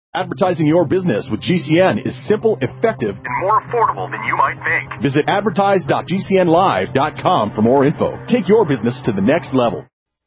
Advertising your business with GCN is simple, effective, and more affordable than you might think. Visit advertise.gcnlive.com for more info. Take your business to the next level.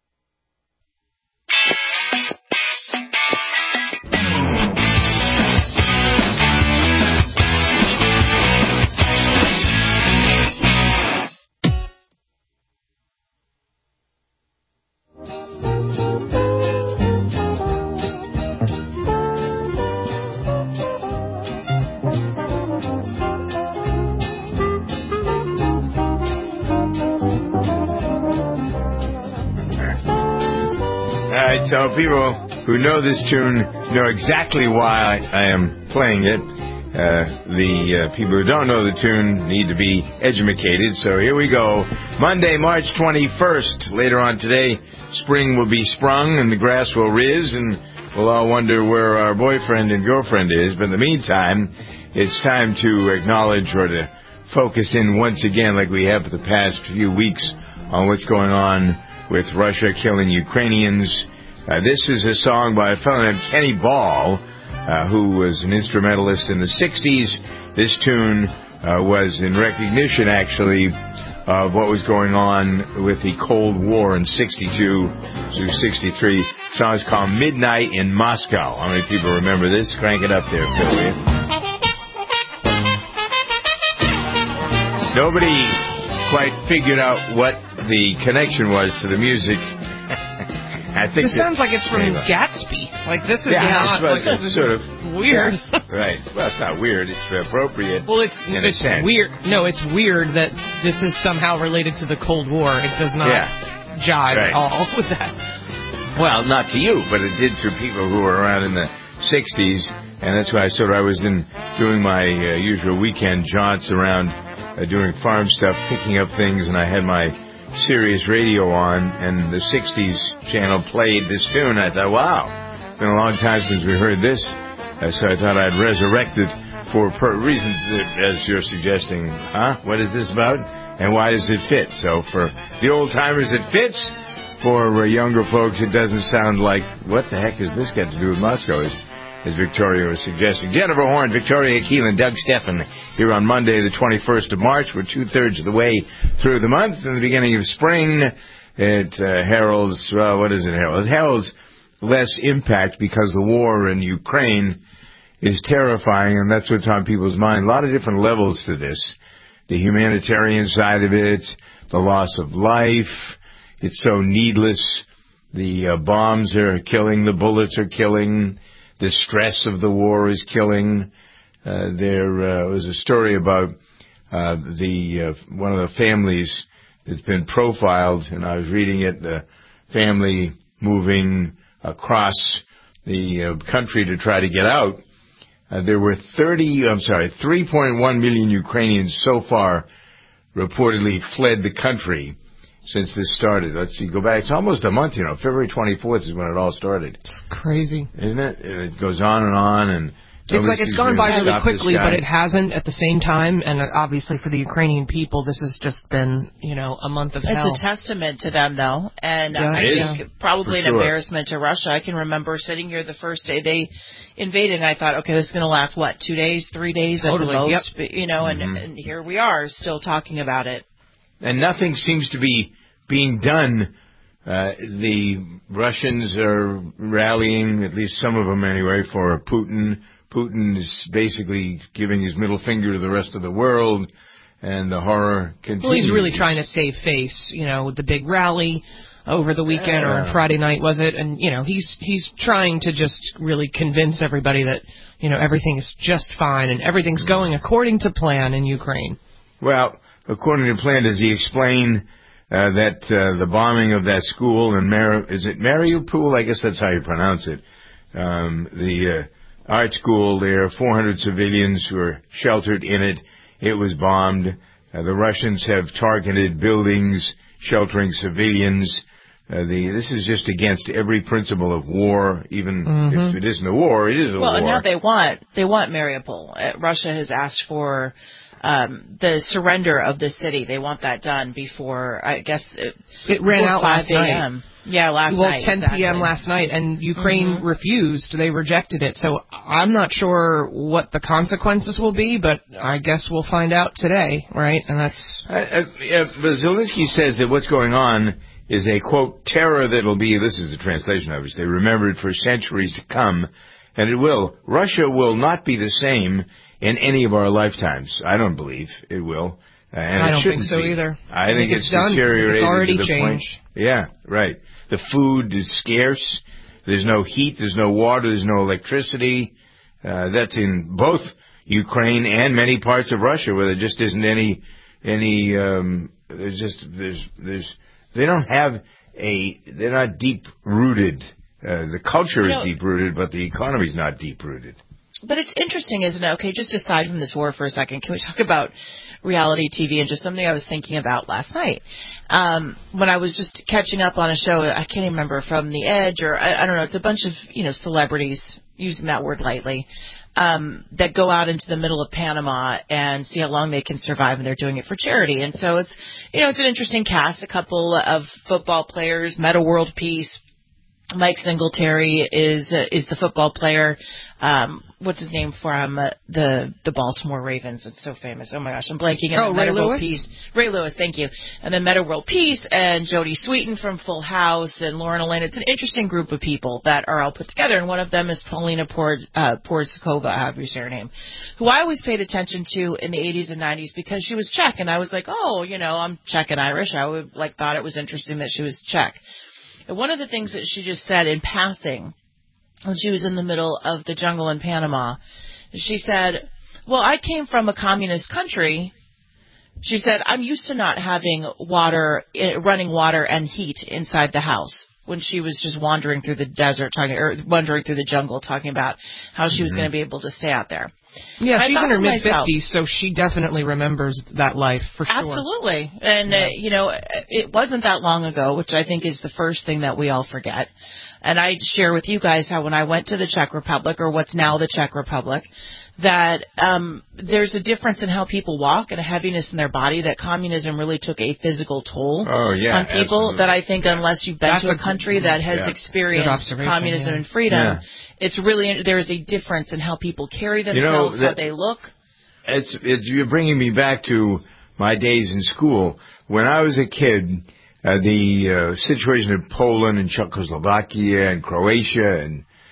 So people who know this tune know exactly why I am playing it. The people who don't know the tune need to be educated. So here we go. Monday, March 21st. Later on today, spring will be sprung and the grass will riz, and we'll all wonder where our boyfriend and girlfriend is. But in the meantime, it's time to acknowledge or to focus in once again, like we have for the past few weeks, on what's going on with Russia killing Ukrainians. This is a song by a fellow named Kenny Ball, who was an instrumentalist in the 60s. This tune was in recognition, actually, of what was going on with the Cold War in 62 through 63. The song is called Midnight in Moscow. How many people remember this? Crank it up there, Phil, will you? Nobody quite figured out what the connection was to the music. I think this sounds like it's from Gatsby. Like, this is not this sort of weird. Right. Well, it's not weird. It's appropriate. Well, it's weird. No, it's weird that this is somehow related to the Cold War. It does not jive at all with that. Well, not to you, but it did to people who were around in the 60s, and that's why I was doing my usual weekend jaunts around doing farm stuff, picking up things, and I had my Sirius radio on, and the 60s channel played this tune. I thought, wow, it's been a long time since we heard this. So I thought I'd resurrect it for reasons that, as you're suggesting. What is this about? And why does it fit? So for the old-timers, it fits. For younger folks, it doesn't sound like, what the heck has this got to do with Moscow? As Victoria was suggesting. Jennifer Horn, Victoria Keelan, Doug Steffen here on Monday, the 21st of March. We're two-thirds of the way through the month. In the beginning of spring, it heralds, what does it herald? It heralds less impact because the war in Ukraine is terrifying, and that's what's on people's mind. A lot of different levels to this. The humanitarian side of it, the loss of life. It's so needless. The bombs are killing, the bullets are killing. The stress of the war is killing. There was a story about one of the families that's been profiled, and I was reading it, the family moving across the country to try to get out. There were 3.1 million Ukrainians so far reportedly fled the country since this started. Let's see, go back. It's almost a month, February 24th is when it all started. It's crazy. Isn't it? It goes on, and it's like it's gone by really quickly, but it hasn't at the same time. And obviously for the Ukrainian people, this has just been, a month of hell. It's a testament to them, though. And I think probably an embarrassment to Russia. I can remember sitting here the first day they invaded, and I thought, okay, this is going to last, 2 days, 3 days at the most? Yep. But, and here we are still talking about it. And nothing seems to be being done. The Russians are rallying, at least some of them anyway, for Putin. Putin is basically giving his middle finger to the rest of the world, and the horror continues. Well, he's really trying to save face, with the big rally over the weekend or Friday night, was it? And, he's trying to just really convince everybody that, everything is just fine and everything's going according to plan in Ukraine. Well, according to plan, does he explain that the bombing of that school in is it Mariupol? I guess that's how you pronounce it. The art school there, 400 civilians were sheltered in it. It was bombed. The Russians have targeted buildings sheltering civilians. This is just against every principle of war, even if it isn't a war, it is a war. Well, now they want Mariupol. Russia has asked for the surrender of the city. They want that done before, I guess, it ran out last night. Yeah, last night. 10 p.m. last night, and Ukraine refused. They rejected it. So I'm not sure what the consequences will be, but I guess we'll find out today, right? And that's... But Zelensky says that what's going on is a, quote, terror that will be, this is the translation obviously, remembered for centuries to come, and it will. Russia will not be the same in any of our lifetimes. I don't believe it will. And I don't think so either. I think it's done. Deteriorated. It's already to the changed. Point. Yeah, right. The food is scarce. There's no heat. There's no water. There's no electricity. That's in both Ukraine and many parts of Russia, where there just isn't any. They don't have they're not deep rooted. The culture is deep rooted, but the economy is not deep rooted. But it's interesting, isn't it? Okay, just aside from this war for a second, can we talk about reality TV and just something I was thinking about last night? When I was just catching up on a show, I can't even remember, from The Edge, or I don't know, it's a bunch of, celebrities, using that word lightly, that go out into the middle of Panama and see how long they can survive, and they're doing it for charity. And so it's, it's an interesting cast, a couple of football players, Meta World Peace. Mike Singletary is the football player. What's his name from the Baltimore Ravens? It's so famous. Oh my gosh, I'm blanking. And Ray Lewis. Ray Lewis, thank you. And then Meta World Peace and Jodie Sweetin from Full House and Lauren Elaine. It's an interesting group of people that are all put together, and one of them is Paulina Porizkova, however you say her name, who I always paid attention to in the 80s and 90s because she was Czech, and I was like, I'm Czech and Irish. I would thought it was interesting that she was Czech. And one of the things that she just said in passing when she was in the middle of the jungle in Panama, she said, well, I came from a communist country. She said, I'm used to not having running water and heat inside the house, when she was just wandering through the desert, wandering through the jungle, talking about how she was going to be able to stay out there. Yeah, she's in her mid-50s, so she definitely remembers that life, for sure. Absolutely. And, it wasn't that long ago, which I think is the first thing that we all forget. And I share with you guys how when I went to the Czech Republic, or what's now the Czech Republic, that there's a difference in how people walk and a heaviness in their body, that communism really took a physical toll on people. Absolutely. That I think unless you've been to a country that has experienced communism and freedom, it's really, there's a difference in how people carry themselves, how they look. You're bringing me back to my days in school. When I was a kid, the situation in Poland and Czechoslovakia and Croatia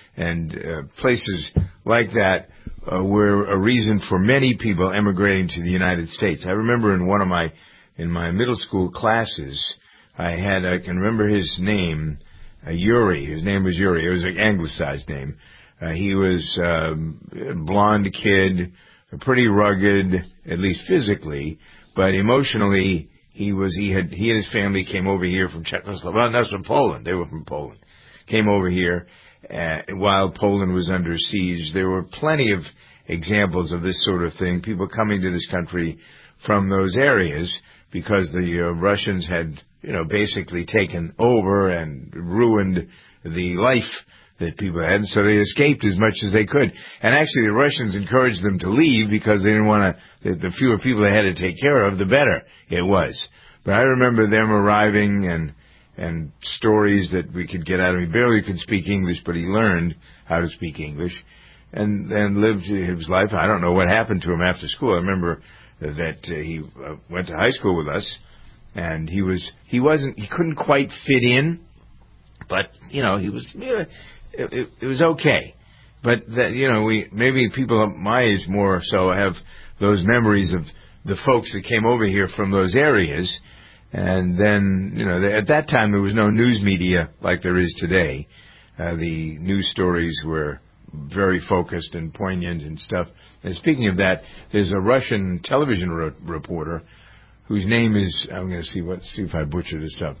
and places like that were a reason for many people emigrating to the United States. I remember in my middle school classes, I can remember his name, Yuri. His name was Yuri. It was an anglicized name. He was a blonde kid, pretty rugged, at least physically, but emotionally he and his family came over here from Czechoslovakia. Well, that's from Poland. They were from Poland. Came over here while Poland was under siege. There were plenty of examples of this sort of thing, people coming to this country from those areas because the Russians had, basically taken over and ruined the life that people had, and so they escaped as much as they could. And actually the Russians encouraged them to leave because they didn't want to, the fewer people they had to take care of, the better it was. But I remember them arriving and stories that we could get out of him. He barely could speak English, but he learned how to speak English and lived his life. I don't know what happened to him after school. I remember that he went to high school with us, and he couldn't quite fit in, but it was okay. But that, maybe people my age more so have those memories of the folks that came over here from those areas. And then, at that time there was no news media like there is today. The news stories were very focused and poignant and stuff. And speaking of that, there's a Russian television reporter whose name is, I'm going to see if I butcher this up,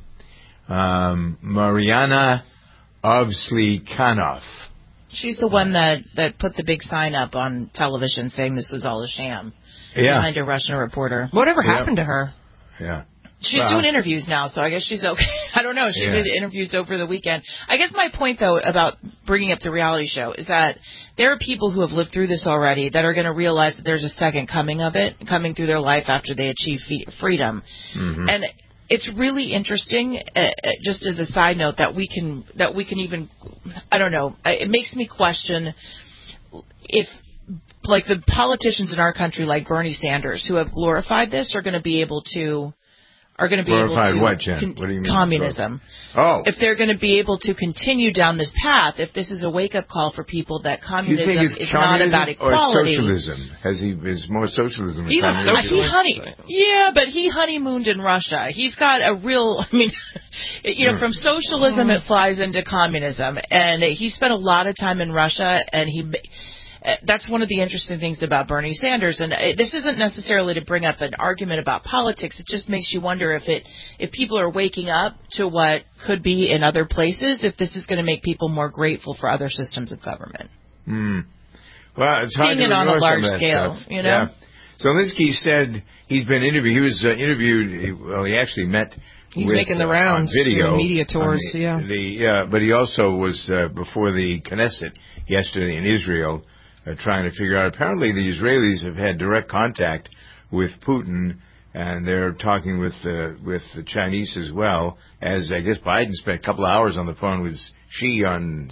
Mariana Ovslikanov. She's the one that put the big sign up on television saying this was all a sham. Yeah. Behind a Russian reporter. Whatever happened to her? Yeah. She's doing interviews now, so I guess she's okay. I don't know. She did interviews over the weekend. I guess my point, though, about bringing up the reality show is that there are people who have lived through this already that are going to realize that there's a second coming of it, coming through their life after they achieve freedom. Mm-hmm. And it's really interesting, just as a side note, that we can even, I don't know, it makes me question if, like, the politicians in our country, like Bernie Sanders, who have glorified this, are going to be able to what, Jen? What do you mean? Communism. Oh. If they're going to be able to continue down this path, if this is a wake-up call for people that communism is not about equality. Or socialism? Is more socialism? He's a socialist. But he honeymooned in Russia. He's got a real, from socialism it flies into communism. And he spent a lot of time in Russia, and that's one of the interesting things about Bernie Sanders. And this isn't necessarily to bring up an argument about politics. It just makes you wonder if people are waking up to what could be in other places, if this is going to make people more grateful for other systems of government. Well, it's hard to on a large scale, stuff. Yeah. Zelensky said he's been interviewed. He was interviewed. Well, he actually met. He's making the rounds, video, media tours. But he also was before the Knesset yesterday in Israel. Trying to figure out. Apparently, the Israelis have had direct contact with Putin, and they're talking with the Chinese as well. As I guess Biden spent a couple of hours on the phone with Xi on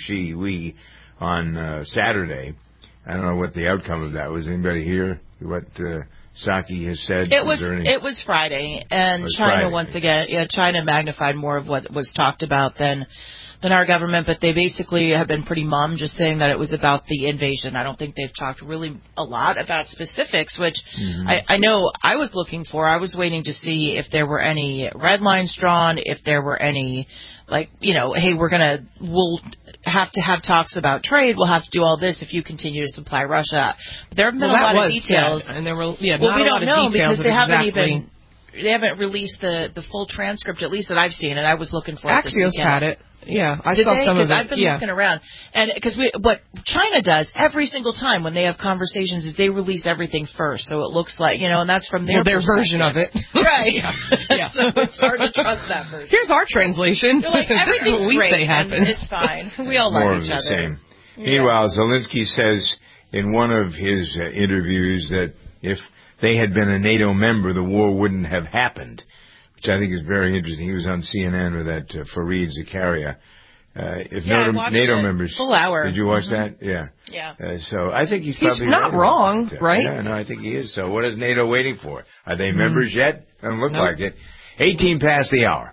Saturday. I don't know what the outcome of that was. Anybody hear what Psaki has said? It was Friday, and China once again. China magnified more of what was talked about than our government, but they basically have been pretty mum, just saying that it was about the invasion. I don't think they've talked really a lot about specifics, which I know I was looking for. I was waiting to see if there were any red lines drawn, if there were any, hey, we'll have to have talks about trade. We'll have to do all this if you continue to supply Russia. But there have been a lot of details. And there were, we don't know because they haven't released the full transcript, at least that I've seen, and I was looking for it this weekend. Axios had it. Yeah, I saw some of it. I've been looking around, and because what China does every single time when they have conversations is they release everything first, so it looks like and that's from their version of it, right? Yeah. So it's hard to trust that version. Here's our translation. Like, everything's great, and it's fine. We all like each other. Same. Yeah. Meanwhile, Zelensky says in one of his interviews that if they had been a NATO member, the war wouldn't have happened. Which I think is very interesting. He was on CNN with that Fareed Zakaria. If NATO members, full hour. Did you watch that? Yeah. Yeah. So I think he's probably not wrong, right? Yeah, no, I think he is. So what is NATO waiting for? Are they members yet? Doesn't look like it. 18 past the hour.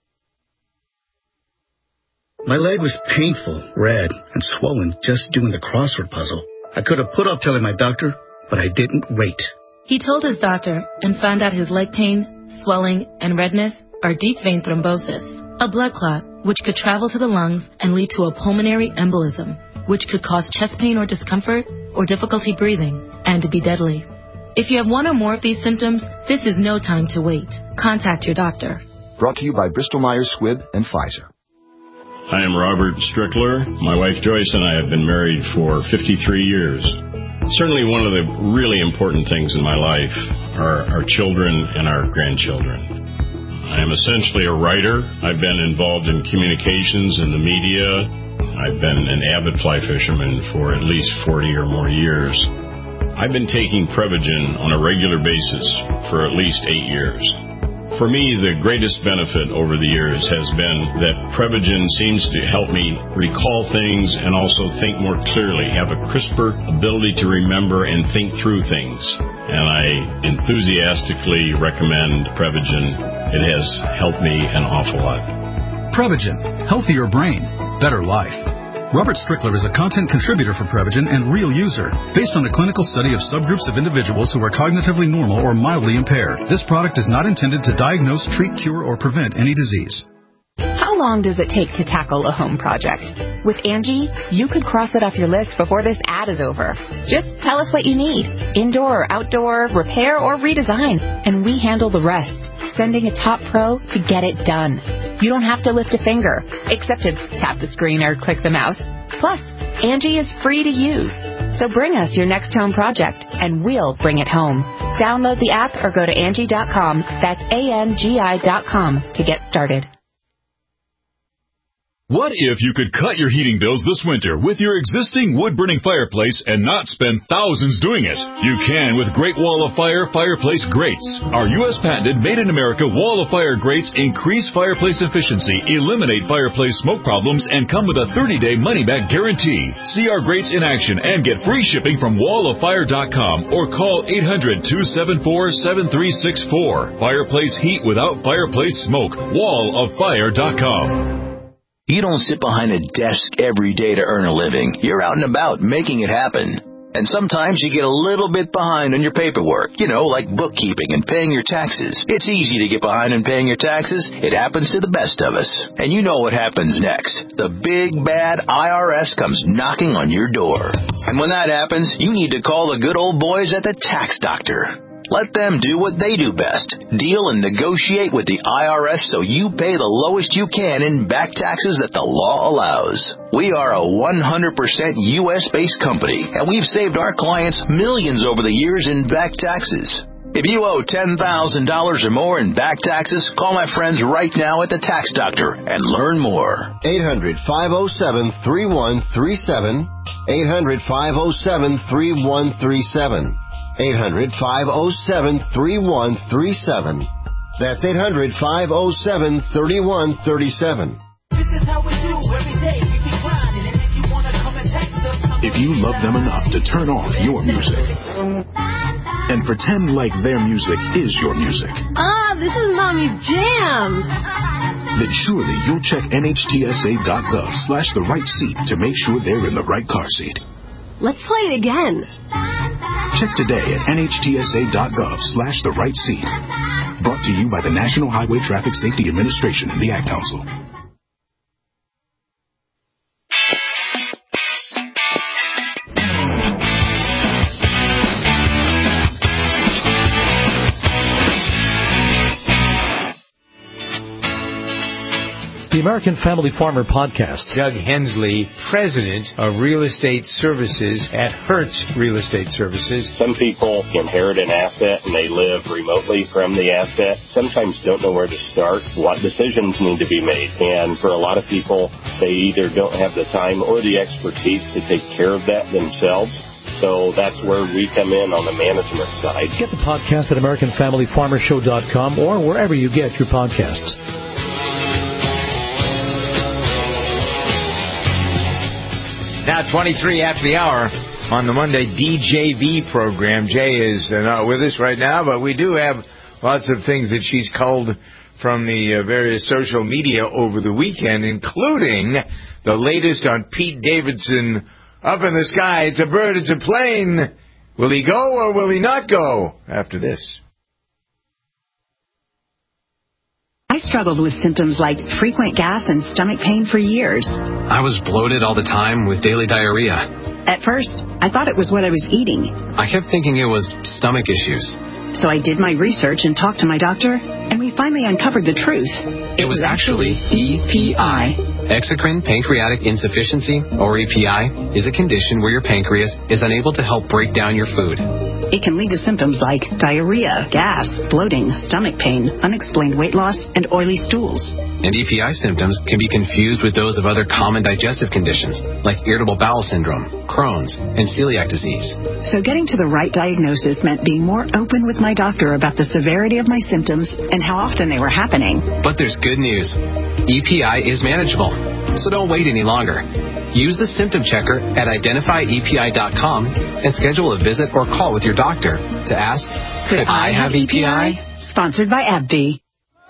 My leg was painful, red, and swollen just doing the crossword puzzle. I could have put off telling my doctor, but I didn't wait. He told his doctor and found out his leg pain, swelling, and redness are deep vein thrombosis, a blood clot which could travel to the lungs and lead to a pulmonary embolism, which could cause chest pain or discomfort or difficulty breathing and to be deadly. If you have one or more of these symptoms, this is no time to wait. Contact your doctor. Brought to you by Bristol-Myers Squibb and Pfizer. I am Robert Strickler. My wife Joyce and I have been married for 53 years. Certainly one of the really important things in my life are our children and our grandchildren. I am essentially a writer. I've been involved in communications in the media. I've been an avid fly fisherman for at least 40 or more years. I've been taking Prevagen on a regular basis for at least 8 years. For me, the greatest benefit over the years has been that Prevagen seems to help me recall things and also think more clearly, have a crisper ability to remember and think through things. And I enthusiastically recommend Prevagen. It has helped me an awful lot. Prevagen. Healthier brain. Better life. Robert Strickler is a content contributor for Prevagen and real user, based on a clinical study of subgroups of individuals who are cognitively normal or mildly impaired. This product is not intended to diagnose, treat, cure, or prevent any disease. How long does it take to tackle a home project? With Angie, you could cross it off your list before this ad is over. Just tell us what you need, indoor or outdoor, repair or redesign, and we handle the rest, sending a top pro to get it done. You don't have to lift a finger, except to tap the screen or click the mouse. Plus, Angie is free to use. So bring us your next home project, and we'll bring it home. Download the app or go to Angie.com. That's ANGI.com to get started. What if you could cut your heating bills this winter with your existing wood-burning fireplace and not spend thousands doing it? You can with Great Wall of Fire fireplace grates. Our U.S. patented made-in-America Wall of Fire grates increase fireplace efficiency, eliminate fireplace smoke problems, and come with a 30-day money-back guarantee. See our grates in action and get free shipping from walloffire.com or call 800-274-7364. Fireplace heat without fireplace smoke. walloffire.com. You don't sit behind a desk every day to earn a living. You're out and about making it happen. And sometimes you get a little bit behind on your paperwork, like bookkeeping and paying your taxes. It's easy to get behind in paying your taxes. It happens to the best of us. And you know what happens next. The big, bad IRS comes knocking on your door. And when that happens, you need to call the good old boys at the Tax Doctor. Let them do what they do best. Deal and negotiate with the IRS so you pay the lowest you can in back taxes that the law allows. We are a 100% U.S.-based company, and we've saved our clients millions over the years in back taxes. If you owe $10,000 or more in back taxes, call my friends right now at the Tax Doctor and learn more. 800-507-3137. 800-507-3137. 800-507-3137. That's 800-507-3137. If you love them enough to turn off your music and pretend like their music is your music, this is Mommy's jam, then surely you'll check NHTSA.gov/the right seat to make sure they're in the right car seat. Let's play it again. Check today at NHTSA.gov/the right seat. Brought to you by the National Highway Traffic Safety Administration and the Ad Council. The American Family Farmer Podcast. Doug Hensley, President of Real Estate Services at Hertz Real Estate Services. Some people inherit an asset and they live remotely from the asset. Sometimes don't know where to start, what decisions need to be made. And for a lot of people, they either don't have the time or the expertise to take care of that themselves. So that's where we come in on the management side. Get the podcast at AmericanFamilyFarmerShow.com or wherever you get your podcasts. Now 23 after the hour on the Monday DJV program. Jay is not with us right now, but we do have lots of things that she's culled from the various social media over the weekend, including the latest on Pete Davidson. Up in the sky, it's a bird, it's a plane. Will he go or will he not go? After this. I struggled with symptoms like frequent gas and stomach pain for years. I was bloated all the time with daily diarrhea. At first, I thought it was what I was eating. I kept thinking it was stomach issues. So I did my research and talked to my doctor, and we finally uncovered the truth. It was actually EPI. Exocrine pancreatic insufficiency, or EPI, is a condition where your pancreas is unable to help break down your food. It can lead to symptoms like diarrhea, gas, bloating, stomach pain, unexplained weight loss, and oily stools. And EPI symptoms can be confused with those of other common digestive conditions, like irritable bowel syndrome, Crohn's, and celiac disease. So getting to the right diagnosis meant being more open with my doctor about the severity of my symptoms and how often they were happening. But there's good news. EPI is manageable, so don't wait any longer. Use the symptom checker at identifyepi.com and schedule a visit or call with your doctor to ask, could I have EPI? Sponsored by AbbVie.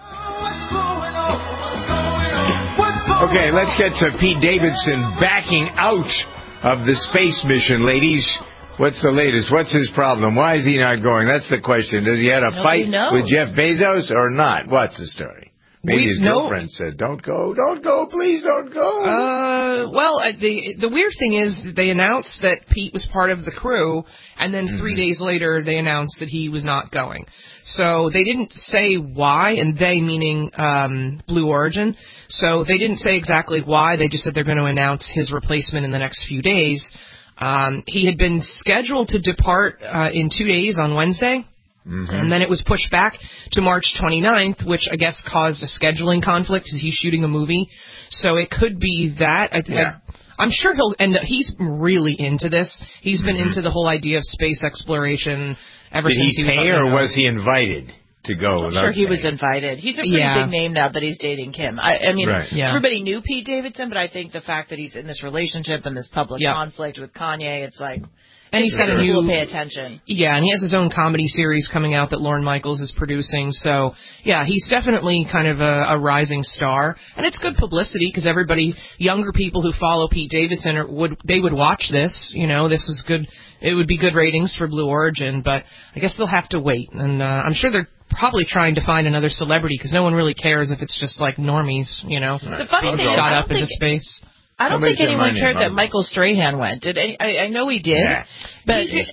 Okay, let's get to Pete Davidson backing out of the space mission, ladies. What's the latest? What's his problem? Why is he not going? That's the question. Does he have a fight with Jeff Bezos or not? What's the story? Maybe his girlfriend said, don't go, please don't go. Well, the weird thing is they announced that Pete was part of the crew, and then 3 days later they announced that he was not going. So they didn't say why, and they meaning Blue Origin. So they didn't say exactly why. They just said they're going to announce his replacement in the next few days. He had been scheduled to depart in 2 days on Wednesday. Mm-hmm. And then it was pushed back to March 29th, which I guess caused a scheduling conflict because he's shooting a movie. So it could be that. I'm sure he'll end up. He's really into this. He's been into the whole idea of space exploration ever since he was. Did he pay or was he invited to go? I'm sure he was invited. He's a pretty big name now that he's dating Kim. I mean, everybody knew Pete Davidson, but I think the fact that he's in this relationship and this public conflict with Kanye, it's like. And he's got a new. Pay attention. Yeah, and he has his own comedy series coming out that Lorne Michaels is producing. So, yeah, he's definitely kind of a rising star, and it's good publicity because younger people who follow Pete Davidson would watch this. You know, this is good. It would be good ratings for Blue Origin, but I guess they'll have to wait. And I'm sure they're probably trying to find another celebrity because no one really cares if it's just like normies. You know, the funny thing shot up into space. I don't think anyone cared that Michael Strahan went. I know he did, but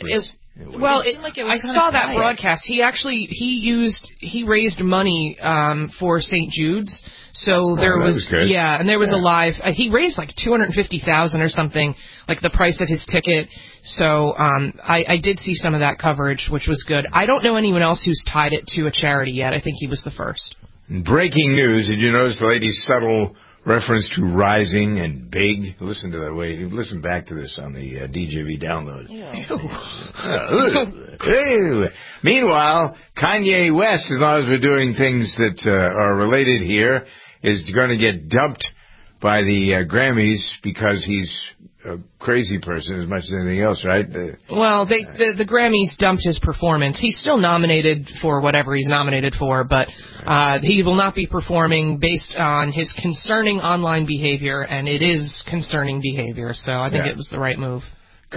I saw that broadcast. He raised money for St. Jude's. So there was good. And there was a live. He raised like $250,000 or something, like the price of his ticket. So I did see some of that coverage, which was good. I don't know anyone else who's tied it to a charity yet. I think he was the first. Breaking news! Did you notice the lady's subtle reference to rising and big? Listen to that way. Listen back to this on the DJV download. Meanwhile, Kanye West, as long as we're doing things that are related here, is going to get dumped by the Grammys because he's a crazy person as much as anything else, right? The Grammys dumped his performance. He's still nominated for whatever he's nominated for, but he will not be performing based on his concerning online behavior, and it is concerning behavior, so I think it was the right move.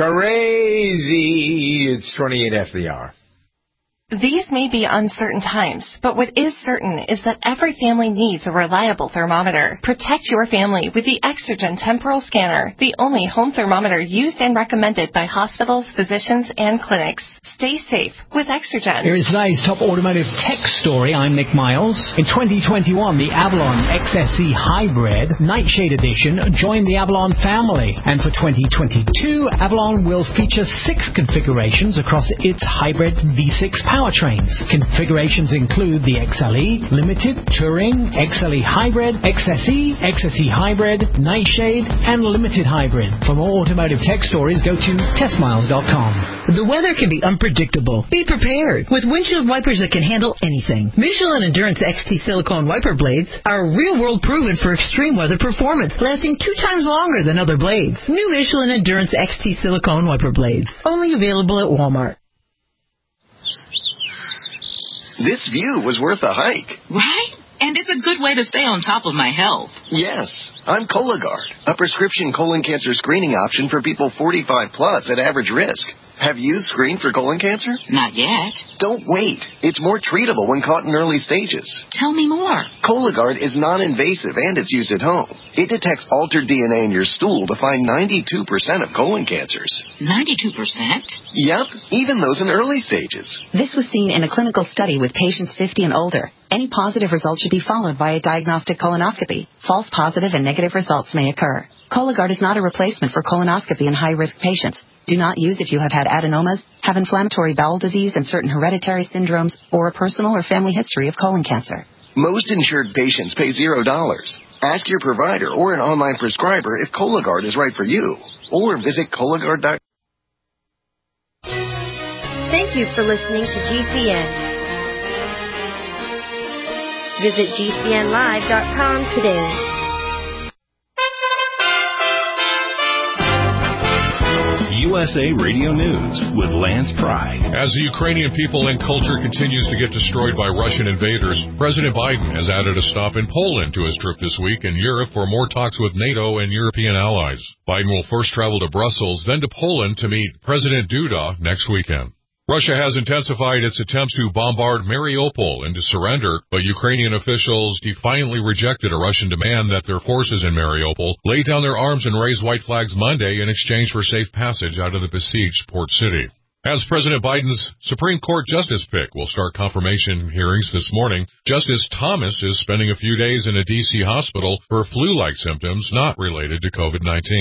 Crazy! It's 28 after the hour. These may be uncertain times, but what is certain is that every family needs a reliable thermometer. Protect your family with the Exergen Temporal Scanner, the only home thermometer used and recommended by hospitals, physicians, and clinics. Stay safe with Exergen. Here is today's top automotive tech story. I'm Nick Miles. In 2021, the Avalon XSE Hybrid Nightshade Edition joined the Avalon family. And for 2022, Avalon will feature 6 configurations across its hybrid V6 powertrains. Configurations include the XLE, Limited, Touring, XLE Hybrid, XSE, XSE Hybrid, Nightshade, and Limited Hybrid. For more automotive tech stories, go to testmiles.com. The weather can be unpredictable. Be prepared with windshield wipers that can handle anything. Michelin Endurance XT silicone wiper blades are real-world proven for extreme weather performance, lasting 2 times longer than other blades. New Michelin Endurance XT silicone wiper blades. Only available at Walmart. This view was worth a hike. Right? And it's a good way to stay on top of my health. Yes. I'm Cologuard, a prescription colon cancer screening option for people 45 plus at average risk. Have you screened for colon cancer? Not yet. Don't wait. It's more treatable when caught in early stages. Tell me more. Cologuard is non-invasive and it's used at home. It detects altered DNA in your stool to find 92% of colon cancers. 92%? Yep, even those in early stages. This was seen in a clinical study with patients 50 and older. Any positive results should be followed by a diagnostic colonoscopy. False positive and negative results may occur. Cologuard is not a replacement for colonoscopy in high-risk patients. Do not use if you have had adenomas, have inflammatory bowel disease and certain hereditary syndromes, or a personal or family history of colon cancer. Most insured patients pay $0. Ask your provider or an online prescriber if Cologuard is right for you, or visit Cologuard.com. Thank you for listening to GCN. Visit GCNlive.com today. USA Radio News with Lance Pry. As the Ukrainian people and culture continues to get destroyed by Russian invaders, President Biden has added a stop in Poland to his trip this week in Europe for more talks with NATO and European allies. Biden will first travel to Brussels, then to Poland to meet President Duda next weekend. Russia has intensified its attempts to bombard Mariupol and to surrender, but Ukrainian officials defiantly rejected a Russian demand that their forces in Mariupol lay down their arms and raise white flags Monday in exchange for safe passage out of the besieged port city. As President Biden's Supreme Court justice pick will start confirmation hearings this morning, Justice Thomas is spending a few days in a D.C. hospital for flu-like symptoms not related to COVID-19.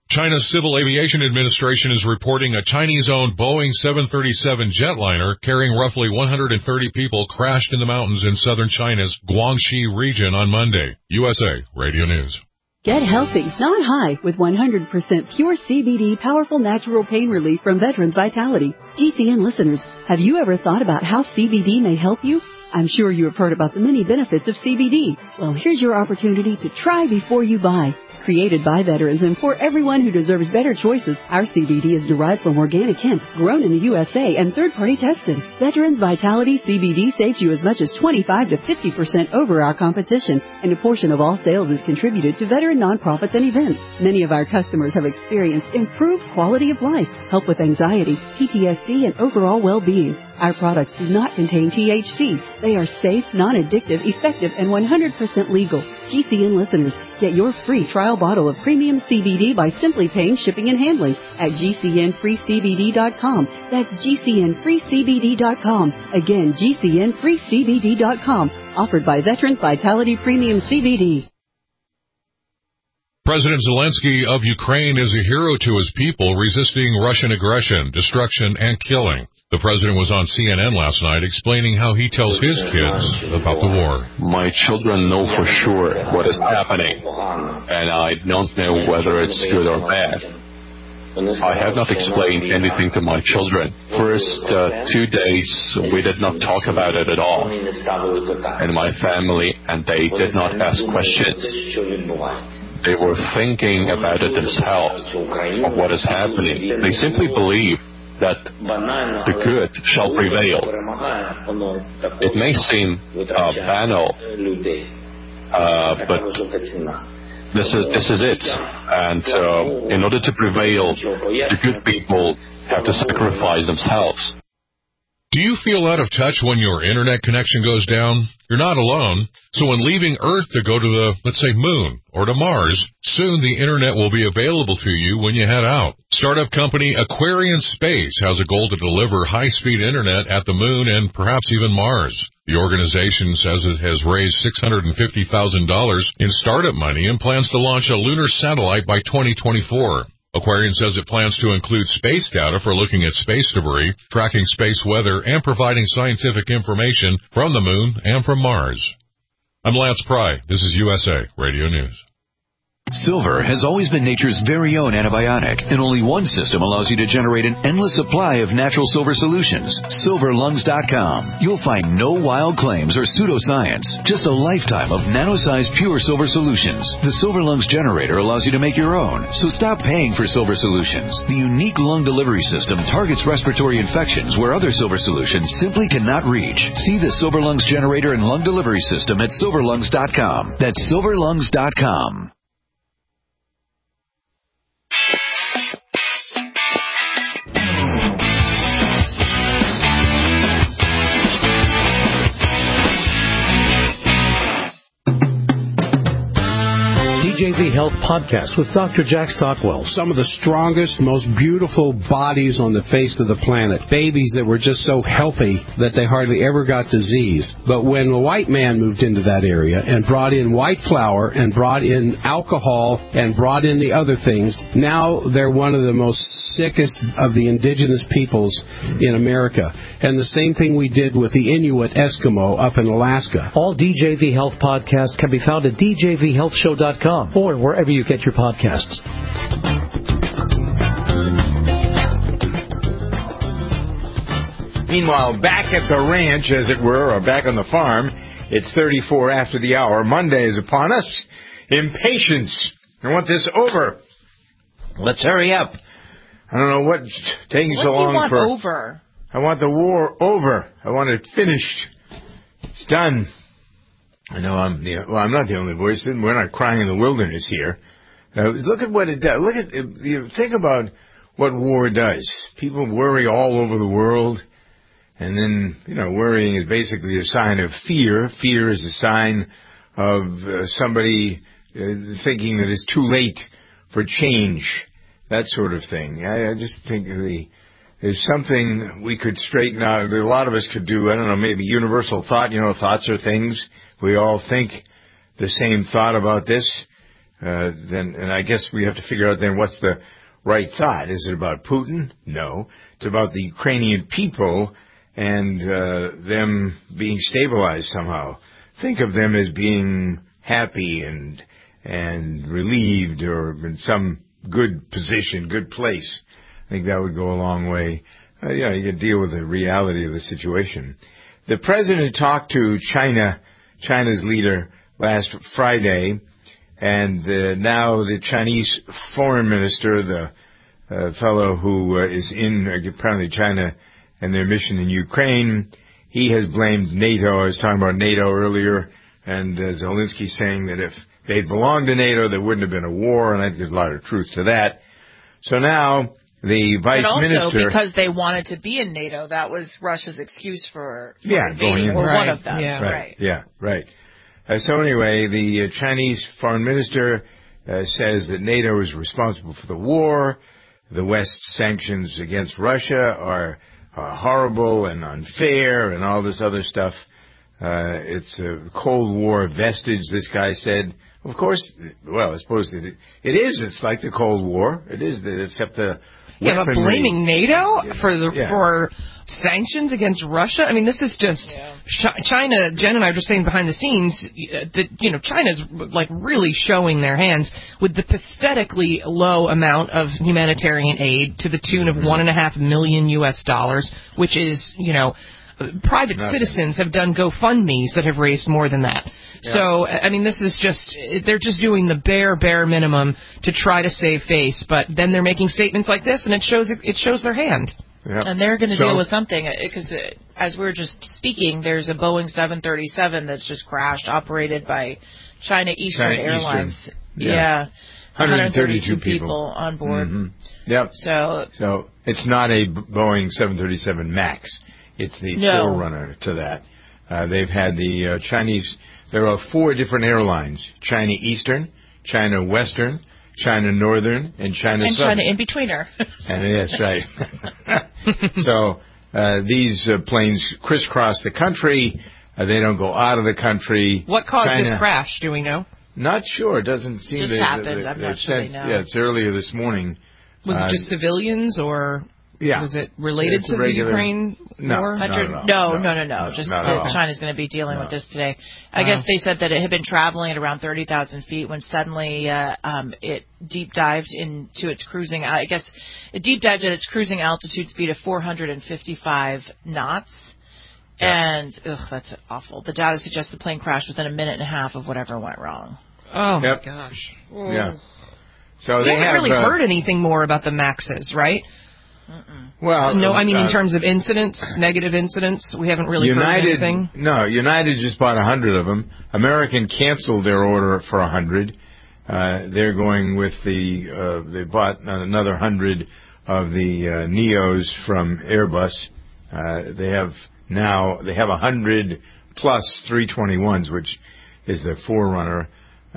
China's Civil Aviation Administration is reporting a Chinese-owned Boeing 737 jetliner carrying roughly 130 people crashed in the mountains in southern China's Guangxi region on Monday. USA Radio News. Get healthy, not high, with 100% pure CBD powerful natural pain relief from Veterans Vitality. GCN listeners, have you ever thought about how CBD may help you? I'm sure you have heard about the many benefits of CBD. Well, here's your opportunity to try before you buy. Created by veterans and for everyone who deserves better choices, our CBD is derived from organic hemp, grown in the USA and third-party tested. Veterans Vitality CBD saves you as much as 25 to 50% over our competition, and a portion of all sales is contributed to veteran nonprofits and events. Many of our customers have experienced improved quality of life, help with anxiety, PTSD, and overall well-being. Our products do not contain THC. They are safe, non-addictive, effective, and 100% legal. GCN listeners, get your free trial bottle of premium CBD by simply paying shipping and handling at GCNFreeCBD.com. That's GCNFreeCBD.com. Again, GCNFreeCBD.com. Offered by Veterans Vitality Premium CBD. President Zelensky of Ukraine is a hero to his people resisting Russian aggression, destruction, and killing. The president was on CNN last night explaining how he tells his kids about the war. My children know for sure what is happening, and I don't know whether it's good or bad. I have not explained anything to my children. First 2 days, we did not talk about it at all. And my family and they did not ask questions. They were thinking about it themselves, of what is happening. They simply believe that the good shall prevail. It may seem banal, but this is it. And in order to prevail, the good people have to sacrifice themselves. Do you feel out of touch when your internet connection goes down? You're not alone. So when leaving Earth to go to the, let's say, Moon or to Mars, soon the internet will be available to you when you head out. Startup company Aquarian Space has a goal to deliver high-speed internet at the Moon and perhaps even Mars. The organization says it has raised $650,000 in startup money and plans to launch a lunar satellite by 2024. Aquarian says it plans to include space data for looking at space debris, tracking space weather, and providing scientific information from the Moon and from Mars. I'm Lance Pry. This is USA Radio News. Silver has always been nature's very own antibiotic, and only one system allows you to generate an endless supply of natural silver solutions. SilverLungs.com. You'll find no wild claims or pseudoscience, just a lifetime of nano-sized pure silver solutions. The Silver Lungs generator allows you to make your own, so stop paying for silver solutions. The unique lung delivery system targets respiratory infections where other silver solutions simply cannot reach. See the Silver Lungs generator and lung delivery system at SilverLungs.com. That's SilverLungs.com. DJV Health Podcast with Dr. Jack Stockwell. Some of the strongest, most beautiful bodies on the face of the planet. Babies that were just so healthy that they hardly ever got disease. But when a white man moved into that area and brought in white flour and brought in alcohol and brought in the other things, now they're one of the most sickest of the indigenous peoples in America. And the same thing we did with the Inuit Eskimo up in Alaska. All DJV Health podcasts can be found at djvhealthshow.com or wherever you get your podcasts. Meanwhile, back at the ranch, as it were, or back on the farm, it's 34 after the hour. Monday is upon us. Impatience. I want this over. Let's hurry up. I don't know what's taking so long for... What do you want over? I want the war over. I want it finished. It's done. I know I'm not the only voice. We're not crying in the wilderness here. Look at what it does. Think about what war does. People worry all over the world, and then worrying is basically a sign of fear. Fear is a sign of somebody thinking that it's too late for change. That sort of thing. I just think there's something we could straighten out. A lot of us could do. I don't know. Maybe universal thought. Thoughts are things. We all think the same thought about this. and I guess we have to figure out then what's the right thought. Is it about Putin? No. It's about the Ukrainian people and them being stabilized somehow. Think of them as being happy and relieved or in some good position, good place. I think that would go a long way. You can deal with the reality of the situation. The president talked to China's leader last Friday, and now the Chinese foreign minister, the fellow who is in apparently China and their mission in Ukraine, he has blamed NATO. I was talking about NATO earlier, and Zelensky saying that if they'd belonged to NATO, there wouldn't have been a war, and I think there's a lot of truth to that. So now the vice minister... But also because they wanted to be in NATO, that was Russia's excuse for invading, or one of them. Yeah, right. Yeah, right. So anyway, the Chinese foreign minister says that NATO is responsible for the war. The West's sanctions against Russia are horrible and unfair and all this other stuff. It's a Cold War vestige, this guy said. Of course, well, I suppose it is. It's like the Cold War. It is, except the weaponry. But blaming NATO for sanctions against Russia? I mean, this is just China. Jen and I were just saying behind the scenes that China's like really showing their hands with the pathetically low amount of humanitarian aid to the tune of $1.5 million, which is private citizens have done GoFundMes that have raised more than that. Yeah. So, I mean, this is they're just doing the bare minimum to try to save face, but then they're making statements like this, and it shows their hand. Yeah. And they're going to deal with something, because as we were just speaking, there's a Boeing 737 that's just crashed, operated by China Eastern Airlines. Yeah. 132 people on board. Mm-hmm. Yep. So it's not a Boeing 737 MAX. It's the forerunner to that. They've had the Chinese. There are 4 different airlines: China Eastern, China Western, China Northern, and China Southern. And China in-betweener. And yes, right. So these planes crisscross the country. They don't go out of the country. What caused this crash? Do we know? Not sure. It doesn't seem just happens. I'm not sure they know. Yeah, it's earlier this morning. Was it just civilians or? Yeah. Was it related to the Ukraine war? No. Just that China's going to be dealing with this today. I guess they said that it had been traveling at around 30,000 feet when suddenly it deep dived into its cruising. I guess it deep dived at its cruising altitude speed of 455 knots. Yeah. And that's awful. The data suggests the plane crashed within a minute and a half of whatever went wrong. Oh my gosh. Oh. Yeah. So they haven't really heard anything more about the MAXs, right? Well, no, I mean in terms of incidents, negative incidents, we haven't really heard anything. No, United just bought 100 of them. American canceled their order for 100. They're going with they bought another 100 of the Neos from Airbus. They have 100 plus 321s, which is the forerunner.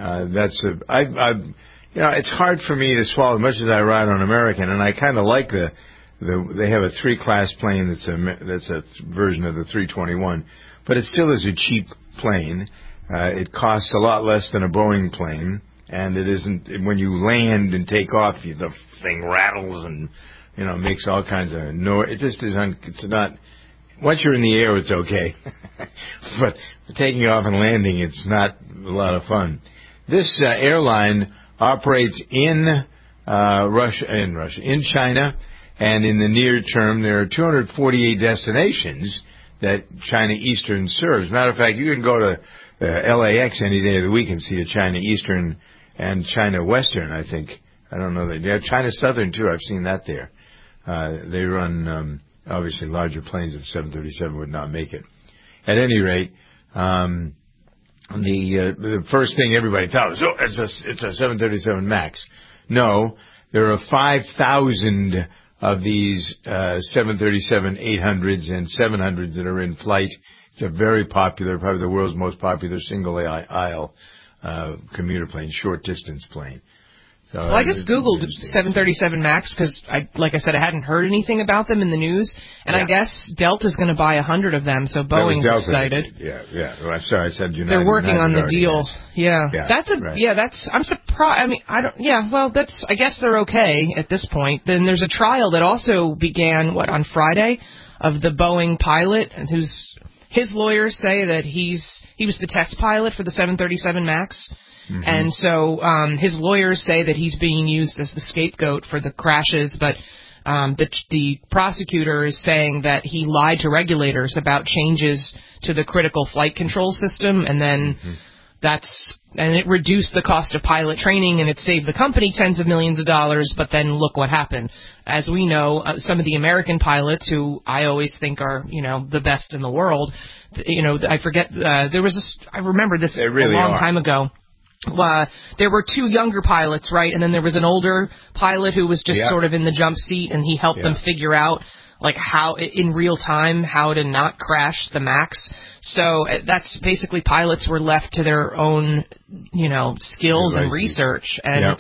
It's hard for me to swallow as much as I ride on American, and I kind of like they have a 3-class plane that's a version of the 321, but it still is a cheap plane. It costs a lot less than a Boeing plane, and it isn't, when you land and take off, the thing rattles and makes all kinds of noise. It just it's not. Once you're in the air, it's okay, but taking off and landing, it's not a lot of fun. This airline operates in China. And in the near term, there are 248 destinations that China Eastern serves. Matter of fact, you can go to LAX any day of the week and see a China Eastern and China Western, I think. I don't know. They have China Southern, too. I've seen that there. They run, obviously, larger planes. The 737 would not make it. At any rate, the first thing everybody thought was, it's a 737 MAX. No, there are 5,000 of these 737-800s and 700s that are in flight. It's a very popular, probably the world's most popular single-aisle commuter plane, short-distance plane. So well, I just Googled 737 MAX because, like I said, I hadn't heard anything about them in the news, and I guess Delta's going to buy 100 of them, so Boeing's excited. Yeah. Well, I'm sorry, I said United. They're working on the deal. Yeah. I'm surprised. I mean, I guess they're okay at this point. Then there's a trial that also began, on Friday, of the Boeing pilot, his lawyers say that he was the test pilot for the 737 MAX. Mm-hmm. And so his lawyers say that he's being used as the scapegoat for the crashes, but the prosecutor is saying that he lied to regulators about changes to the critical flight control system, and then it reduced the cost of pilot training, and it saved the company tens of millions of dollars, but then look what happened. As we know, some of the American pilots, who I always think are, the best in the world, I forget, I remember this really a long time ago. There were two younger pilots, right? And then there was an older pilot who was just sort of in the jump seat, and he helped them figure out, how, in real time, how to not crash the MAX. So that's basically pilots were left to their own, skills and research. And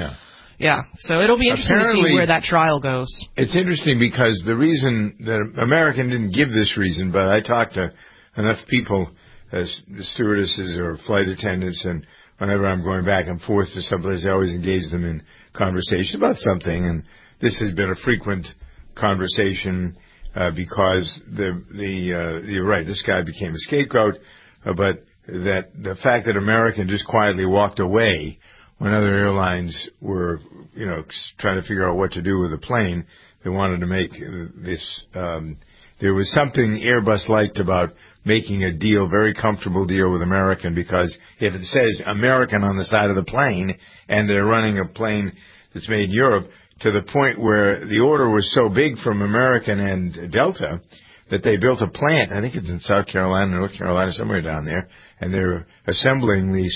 so it'll be interesting to see where that trial goes. It's interesting because the reason that American didn't give this reason, but I talked to enough people, as the stewardesses or flight attendants, and whenever I'm going back and forth to someplace, I always engage them in conversation about something, and this has been a frequent conversation because you're right, this guy became a scapegoat, but that the fact that American just quietly walked away when other airlines were, trying to figure out what to do with the plane, they wanted to make this. There was something Airbus liked about making a deal, very comfortable deal with American, because if it says American on the side of the plane and they're running a plane that's made in Europe, to the point where the order was so big from American and Delta that they built a plant, I think it's in South Carolina, North Carolina, somewhere down there, and they're assembling the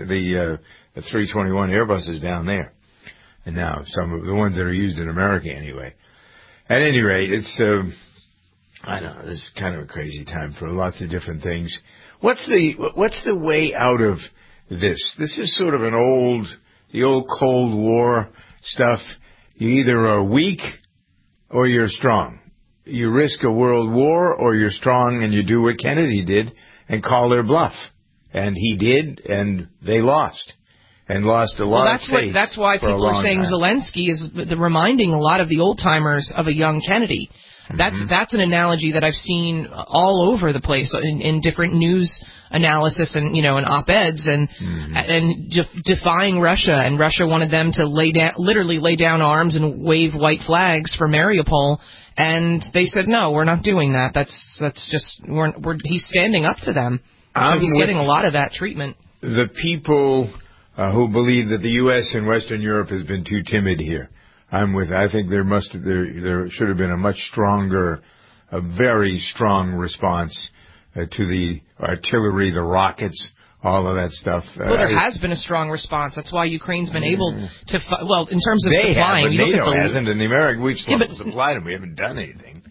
321 Airbuses down there. And now some of the ones that are used in America anyway. At any rate, it's I know, this is kind of a crazy time for lots of different things. What's the way out of this? This is sort of the old Cold War stuff. You either are weak or you're strong. You risk a world war, or you're strong and you do what Kennedy did and call their bluff. And he did, and they lost. And lost a lot of faith. That's why people are saying Zelensky is reminding a lot of the old-timers of a young Kennedy. That's an analogy that I've seen all over the place in different news analysis and and op-eds and defying Russia, and Russia wanted them to literally lay down arms and wave white flags for Mariupol, and they said no, we're not doing that. That's just he's standing up to them, so he's getting a lot of that treatment. The people who believe that the U.S. and Western Europe has been too timid here. I think there should have been a much stronger, a very strong response to the artillery, the rockets, all of that stuff. Well, there has been a strong response. That's why Ukraine's been able to. In terms of supplying, but NATO hasn't, and the American we've supplied them. We haven't done anything.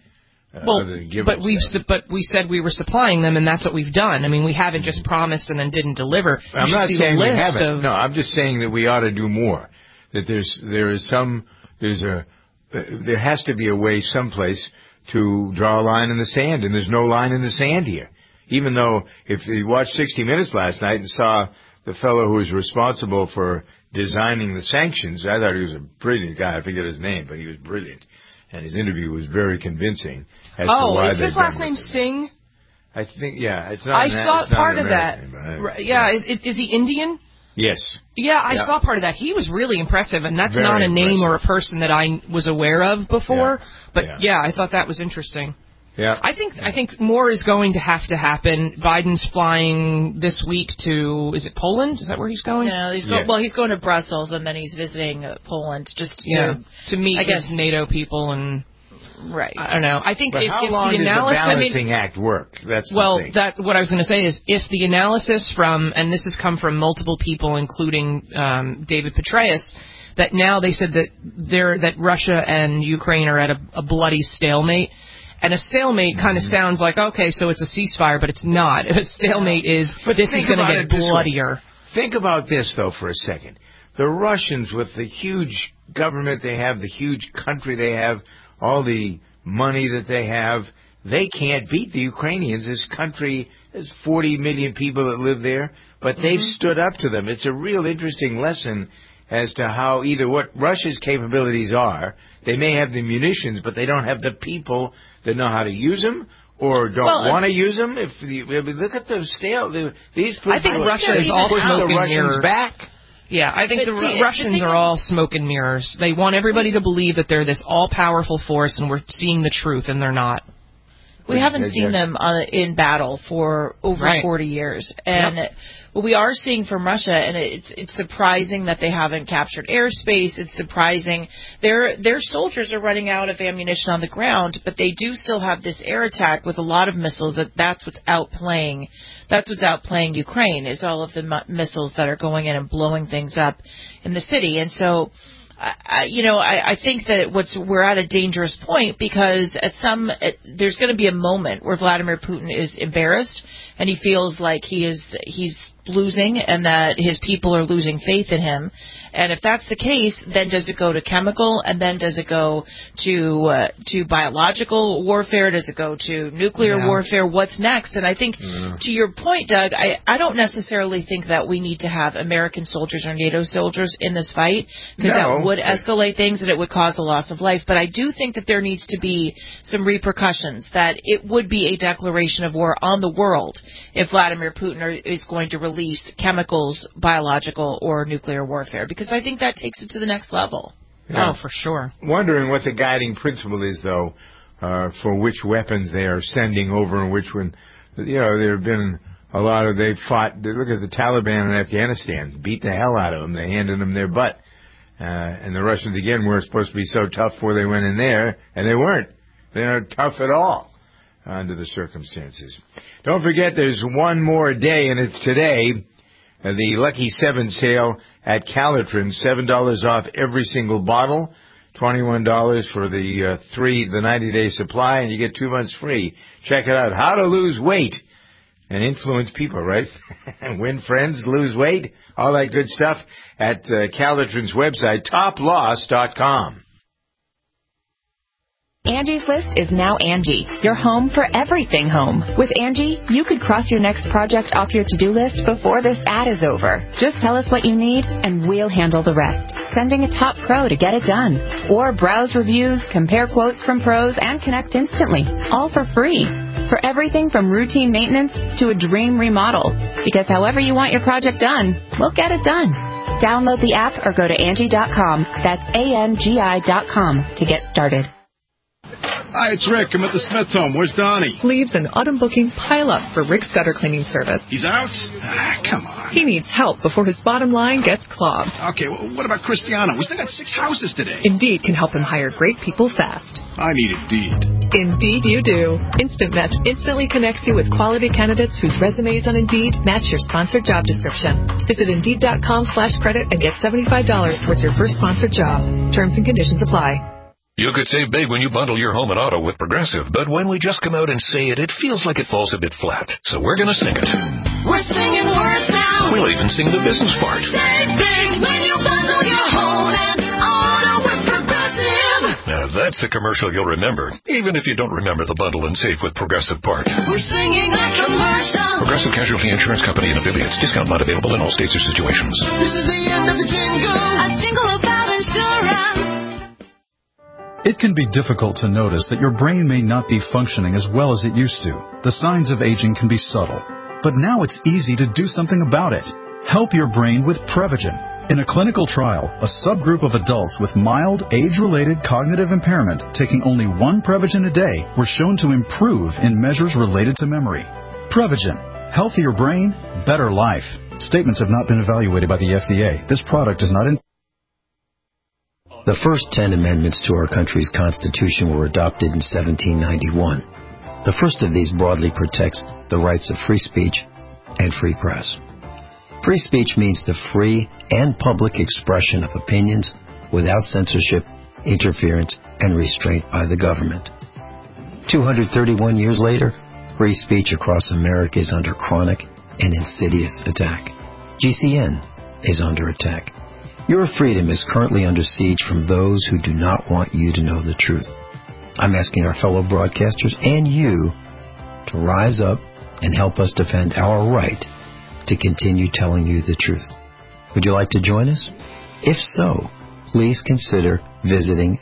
But we said we were supplying them, and that's what we've done. I mean, we haven't just promised and then didn't deliver. I'm not saying we haven't. No, I'm just saying that we ought to do more. That there has to be a way someplace to draw a line in the sand, and there's no line in the sand here. Even though if you watched 60 Minutes last night and saw the fellow who was responsible for designing the sanctions, I thought he was a brilliant guy. I forget his name, but he was brilliant. And his interview was very convincing as to why is his last name Singh? I think, it's not. I saw part of that. Is he Indian? Yes. Yeah, I saw part of that. He was really impressive, and that's not a name or a person that I was aware of before. But I thought that was interesting. Yeah. I think more is going to happen. Biden's flying this week to, is it Poland? Is that where he's going? No, he's going to Brussels, and then he's visiting Poland just to meet NATO people and. Right. I don't know. I think if long the analysis, does the balancing act work? That's the thing. What I was going to say is, if the analysis from, and this has come from multiple people, including David Petraeus, that now they said that Russia and Ukraine are at a bloody stalemate. And a stalemate kind of sounds like, okay, so it's a ceasefire, but it's not. A stalemate is, this is going to get bloodier. Think about this, though, for a second. the Russians, with the huge government they have, the huge country they have, all the money that they have, they can't beat the Ukrainians. This country has 40 million people that live there, but they've stood up to them. It's a real interesting lesson as to how either what Russia's capabilities are. They may have the munitions, but they don't have the people that know how to use them or don't want to use them. Look at the these people. I think Russia is all smoke and mirrors. Back. Yeah, I think the Russians are all smoke and mirrors. They want everybody to believe that they're this all-powerful force and we're seeing the truth, and they're not. We haven't seen them in battle for over 40 years. And what we are seeing from Russia, and it's surprising that they haven't captured airspace. It's surprising. Their soldiers are running out of ammunition on the ground, but they do still have this air attack with a lot of missiles. That's what's outplaying Ukraine, is all of the missiles that are going in and blowing things up in the city. And so I think that we're at a dangerous point, because there's going to be a moment where Vladimir Putin is embarrassed and he feels like he's losing and that his people are losing faith in him. And if that's the case, then does it go to chemical, and then does it go to biological warfare? Does it go to nuclear warfare? What's next? And I think, to your point, Doug, I don't necessarily think that we need to have American soldiers or NATO soldiers in this fight, because that would escalate things and it would cause a loss of life. But I do think that there needs to be some repercussions, that it would be a declaration of war on the world if Vladimir Putin is going to release chemicals, biological, or nuclear warfare, because I think that takes it to the next level. Yeah. Oh, for sure. Wondering what the guiding principle is, though, for which weapons they are sending over and which one. There have been a lot of, they've fought, look at the Taliban in Afghanistan, beat the hell out of them. They handed them their butt. And the Russians, again, were supposed to be so tough before they went in there, and they weren't. They aren't tough at all under the circumstances. Don't forget, there's one more day, and it's today. The Lucky 7 sale at Calitrin, $7 off every single bottle, $21 for the 90-day supply, and you get 2 months free. Check it out. How to lose weight and influence people, right? Win friends, lose weight, all that good stuff at Calitrin's website, toploss.com. Angie's List is now Angie, your home for everything home. With Angie, you could cross your next project off your to-do list before this ad is over. Just tell us what you need, and we'll handle the rest, sending a top pro to get it done. Or browse reviews, compare quotes from pros, and connect instantly, all for free. For everything from routine maintenance to a dream remodel. Because however you want your project done, we'll get it done. Download the app or go to Angie.com. That's ANGI.com to get started. Hi, it's Rick. I'm at the Smith home. Where's Donnie? Leaves and autumn bookings pile up for Rick's gutter cleaning service. He's out? Come on. He needs help before his bottom line gets clogged. Okay, well, what about Cristiano? We still got 6 houses today. Indeed can help him hire great people fast. I need Indeed. Indeed you do. Instant Match instantly connects you with quality candidates whose resumes on Indeed match your sponsored job description. Visit Indeed.com/credit and get $75 towards your first sponsored job. Terms and conditions apply. You could save big when you bundle your home and auto with Progressive, but when we just come out and say it, it feels like it falls a bit flat. So we're going to sing it. We're singing words now. We'll even sing the business part. Save big when you bundle your home and auto with Progressive. Now that's a commercial you'll remember, even if you don't remember the bundle and save with Progressive part. We're singing a commercial. Progressive Casualty Insurance Company and affiliates. Discount not available in all states or situations. This is the end of the jingle. A jingle about insurance. It can be difficult to notice that your brain may not be functioning as well as it used to. The signs of aging can be subtle. But now it's easy to do something about it. Help your brain with Prevagen. In a clinical trial, a subgroup of adults with mild, age-related cognitive impairment taking only 1 Prevagen a day were shown to improve in measures related to memory. Prevagen. Healthier brain, better life. Statements have not been evaluated by the FDA. This product is not in... The first 10 amendments to our country's Constitution were adopted in 1791. The first of these broadly protects the rights of free speech and free press. Free speech means the free and public expression of opinions without censorship, interference, and restraint by the government. 231 years later, free speech across America is under chronic and insidious attack. GCN is under attack. Your freedom is currently under siege from those who do not want you to know the truth. I'm asking our fellow broadcasters and you to rise up and help us defend our right to continue telling you the truth. Would you like to join us? If so, please consider visiting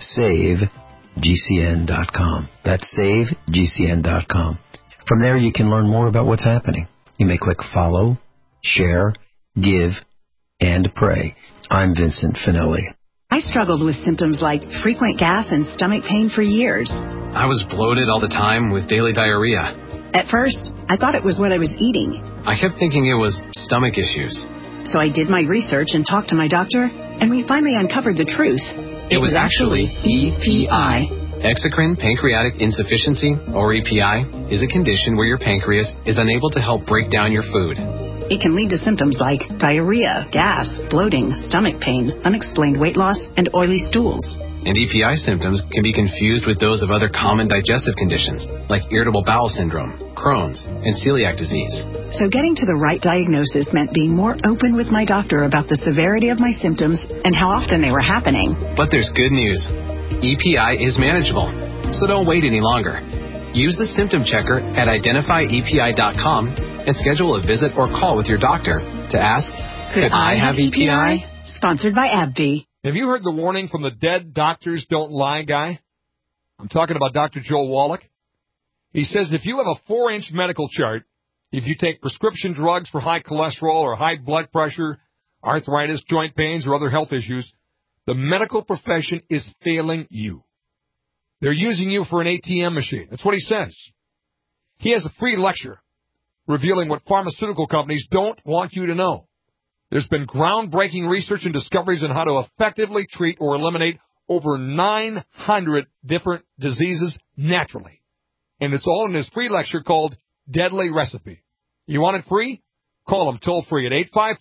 SaveGCN.com. That's SaveGCN.com. From there, you can learn more about what's happening. You may click follow, share, give, and pray. I'm Vincent Finelli. I struggled with symptoms like frequent gas and stomach pain for years. I was bloated all the time with daily diarrhea. At first, I thought it was what I was eating. I kept thinking it was stomach issues. So I did my research and talked to my doctor, and we finally uncovered the truth. It was actually EPI. Exocrine pancreatic insufficiency, or EPI, is a condition where your pancreas is unable to help break down your food. It can lead to symptoms like diarrhea, gas, bloating, stomach pain, unexplained weight loss, and oily stools. And EPI symptoms can be confused with those of other common digestive conditions, like irritable bowel syndrome, Crohn's, and celiac disease. So getting to the right diagnosis meant being more open with my doctor about the severity of my symptoms and how often they were happening. But there's good news. EPI is manageable, so don't wait any longer. Use the symptom checker at identifyepi.com and schedule a visit or call with your doctor to ask, could I have EPI? Sponsored by AbbVie. Have you heard the warning from the Dead Doctors Don't Lie guy? I'm talking about Dr. Joel Wallach. He says if you have a 4-inch medical chart, if you take prescription drugs for high cholesterol or high blood pressure, arthritis, joint pains, or other health issues, the medical profession is failing you. They're using you for an ATM machine. That's what he says. He has a free lecture revealing what pharmaceutical companies don't want you to know. There's been groundbreaking research and discoveries on how to effectively treat or eliminate over 900 different diseases naturally. And it's all in his free lecture called Deadly Recipe. You want it free? Call him toll free at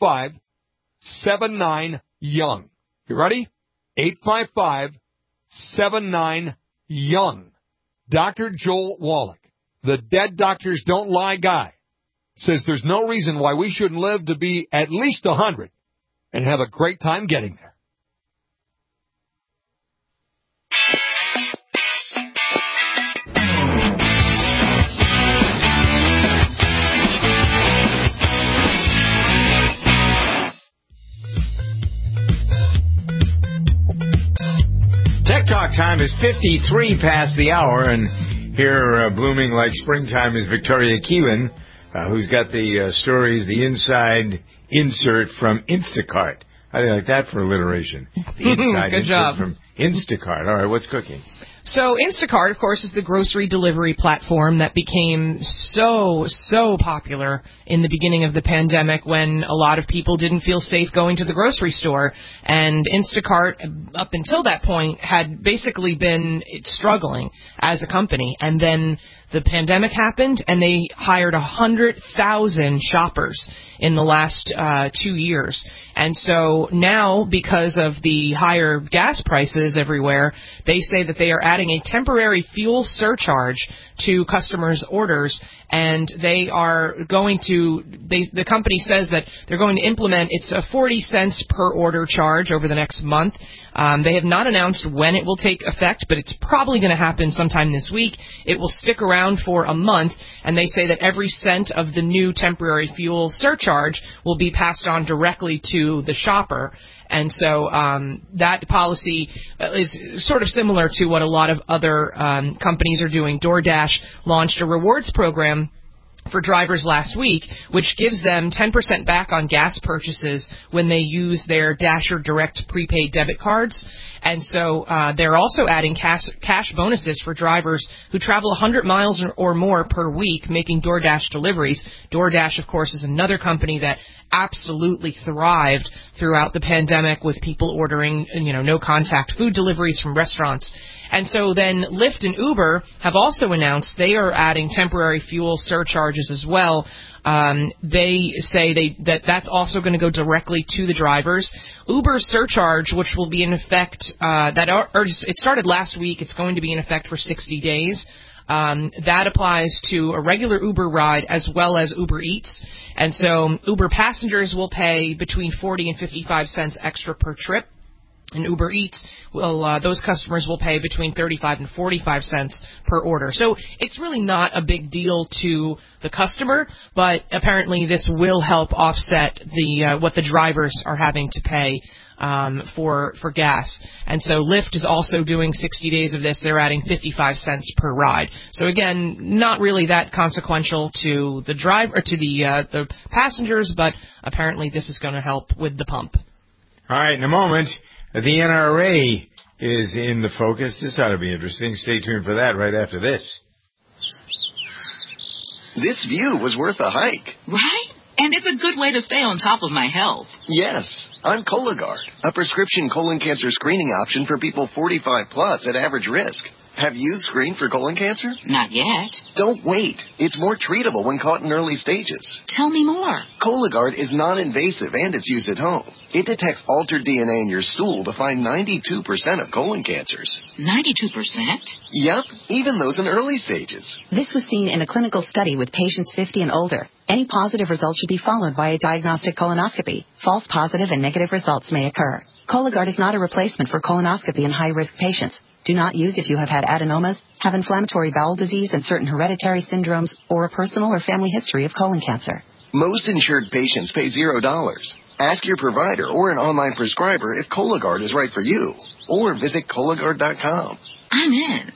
855-79-YOUNG. You ready? 855-79-YOUNG. Dr. Joel Wallach, the Dead Doctors Don't Lie guy, says there's no reason why we shouldn't live to be at least 100 and have a great time getting there. Tech Talk time is 53 past the hour, and here blooming like springtime is Victoria Keelan, who's got the stories, the inside insert from Instacart. How do you like that for alliteration? The inside Good insert job. from Instacart. All right, what's cooking? So Instacart, of course, is the grocery delivery platform that became so popular in the beginning of the pandemic when a lot of people didn't feel safe going to the grocery store. And Instacart, up until that point, had basically been struggling as a company. And then the pandemic happened, and they hired 100,000 shoppers in the last 2 years. And so now, because of the higher gas prices everywhere, they say that they are adding a temporary fuel surcharge to customers' orders, and they are going to, the company says that they're going to implement, it's a 40 cents per order charge over the next month. They have not announced when it will take effect, but it's probably going to happen sometime this week. It will stick around for a month, and they say that every cent of the new temporary fuel surcharge will be passed on directly to the shopper. And so that policy is sort of similar to what a lot of other companies are doing. DoorDash launched a rewards program for drivers last week, which gives them 10% back on gas purchases when they use their Dasher Direct prepaid debit cards. And so they're also adding cash bonuses for drivers who travel 100 miles or more per week making DoorDash deliveries. DoorDash, of course, is another company that absolutely thrived throughout the pandemic with people ordering, no-contact food deliveries from restaurants. And so then Lyft and Uber have also announced they are adding temporary fuel surcharges as well. They say that's also going to go directly to the drivers. Uber's surcharge, which will be in effect, it started last week. It's going to be in effect for 60 days. that applies to a regular Uber ride as well as Uber Eats. And so Uber passengers will pay between 40 and 55 cents extra per trip. And Uber Eats those customers will pay between 35 and 45 cents per order. So it's really not a big deal to the customer, but apparently this will help offset what the drivers are having to pay for gas. And so Lyft is also doing 60 days of this. They're adding 55 cents per ride. So again, not really that consequential to the driver or to the passengers, but apparently this is going to help with the pump. All right, in a moment, the NRA is in the focus. This ought to be interesting. Stay tuned for that right after this. This view was worth a hike. Right? And it's a good way to stay on top of my health. Yes, I'm Cologuard, a prescription colon cancer screening option for people 45 plus at average risk. Have you screened for colon cancer? Not yet. Don't wait. It's more treatable when caught in early stages. Tell me more. Cologuard is non-invasive and it's used at home. It detects altered DNA in your stool to find 92% of colon cancers. 92%? Yep, even those in early stages. This was seen in a clinical study with patients 50 and older. Any positive results should be followed by a diagnostic colonoscopy. False positive and negative results may occur. Cologuard is not a replacement for colonoscopy in high-risk patients. Do not use if you have had adenomas, have inflammatory bowel disease and certain hereditary syndromes, or a personal or family history of colon cancer. Most insured patients pay $0. Ask your provider or an online prescriber if Cologuard is right for you, or visit Cologuard.com. I'm in.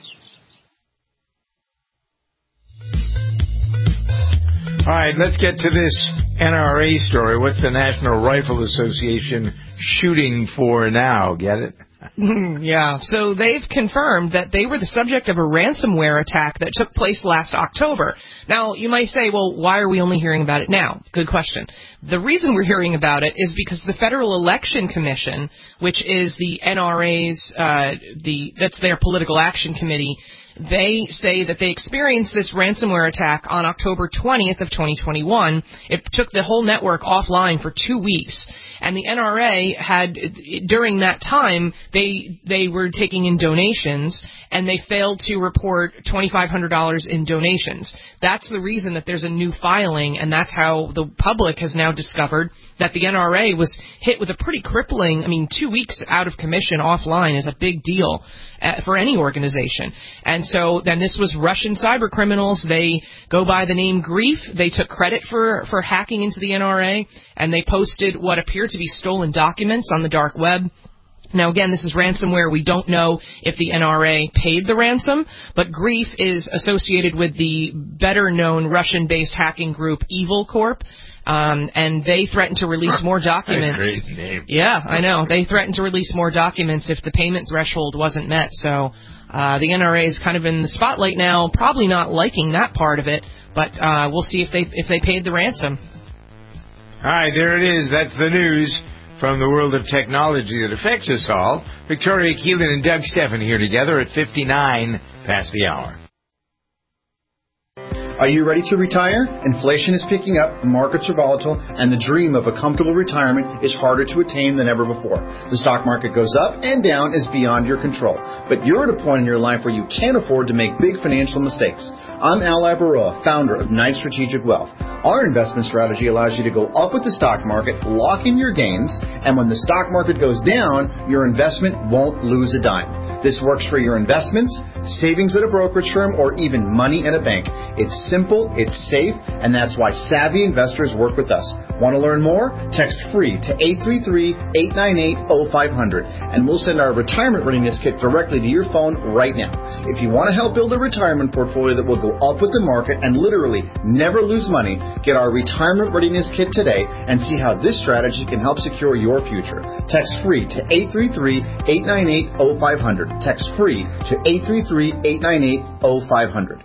All right, let's get to this NRA story. What's the National Rifle Association shooting for now? Get it? Yeah, so they've confirmed that they were the subject of a ransomware attack that took place last October. Now, you might say, well, why are we only hearing about it now? Good question. The reason we're hearing about it is because the Federal Election Commission, which is the NRA's, that's their political action committee, they say that they experienced this ransomware attack on October 20th of 2021. It took the whole network offline for 2 weeks. And the NRA had, during that time, they were taking in donations, and they failed to report $2,500 in donations. That's the reason that there's a new filing, and that's how the public has now discovered that the NRA was hit with a pretty crippling, 2 weeks out of commission offline is a big deal for any organization. And so then this was Russian cyber criminals. They go by the name Grief. They took credit for hacking into the NRA, and they posted what appeared to be stolen documents on the dark web. Now, again, this is ransomware. We don't know if the NRA paid the ransom, but Grief is associated with the better-known Russian-based hacking group Evil Corp, and they threatened to release more documents. Great name. Yeah, I know. They threatened to release more documents if the payment threshold wasn't met. So the NRA is kind of in the spotlight now, probably not liking that part of it, but we'll see if they paid the ransom. All right, there it is. That's the news from the world of technology that affects us all. Victoria Keelan and Doug Steffen here together at 59 past the hour. Are you ready to retire? Inflation is picking up, markets are volatile, and the dream of a comfortable retirement is harder to attain than ever before. The stock market goes up and down is beyond your control. But you're at a point in your life where you can't afford to make big financial mistakes. I'm Al Labaroa, founder of Knight Strategic Wealth. Our investment strategy allows you to go up with the stock market, lock in your gains, and when the stock market goes down, your investment won't lose a dime. This works for your investments, savings at a brokerage firm, or even money in a bank. It's simple, it's safe, and that's why savvy investors work with us. Want to learn more? Text FREE to 833-898-0500, and we'll send our retirement readiness kit directly to your phone right now. If you want to help build a retirement portfolio that will go up with the market and literally never lose money, get our retirement readiness kit today and see how this strategy can help secure your future. Text FREE to 833-898-0500. Text FREE to 833-898-0500.